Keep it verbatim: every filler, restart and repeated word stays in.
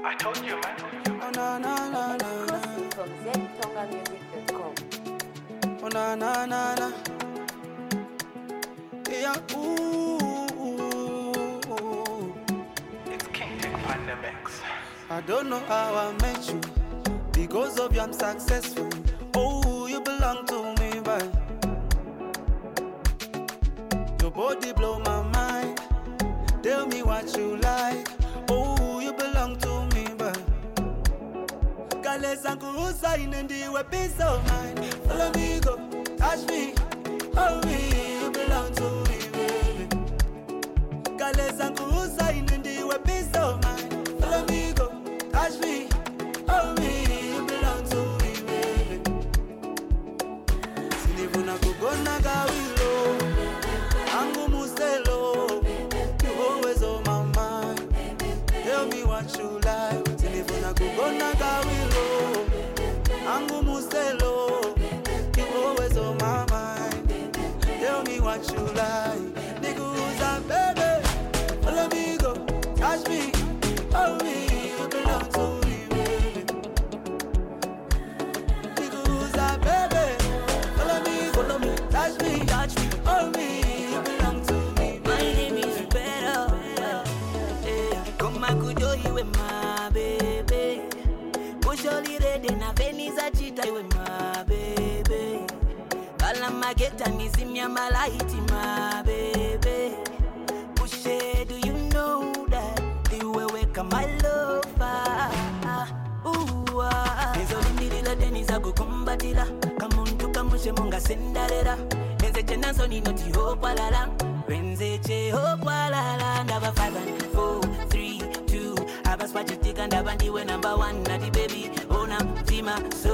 I told you, man. Oh na na na na na. From z tonga music dot com. Oh na na na na. Yeah, ooh, ooh, ooh. It's King Tech Pandemics. I don't know how I met you. Because of you I'm successful. Oh, you belong to me, boy. Your body blow my mind. Tell me what you like. Oh, you belong to me, boy. Kale sankurusa inendiwe peace of mind. Follow me, go, touch me. Oh, me, you belong to me, baby. Kale sankurusa inendiwe peace of mind. Follow me, go, touch me. Oh, me, you belong to me, baby. Sinivuna kugona gawilo. Angu muselo. You always on my mind. Tell me what you like. Sinivuna kugona gawilo. Angu muselo. You always on my mind. Tell me what you like. Nigga, baby. Follow me, go, touch me. Oh, me, you belong to me. Follow me, touch me, touch me, oh me, you belong to me. My name is Better. Come I could do you with my baby. Push all the red and a Venice a cheetah with my baby. Kalama get and is in your malaiti, my baby. Push it, do you know that the way we come my lover? Ooh, ah. Ezo lindila denisa go combatila. Kamuntu kamushe monga sendarera. Enze chenaso ni noti hopalala. Wenze che hopalala. Ndaba five and four, three, two. Abas pachitika ndaba ndiwe number one. Nati baby, ona tima so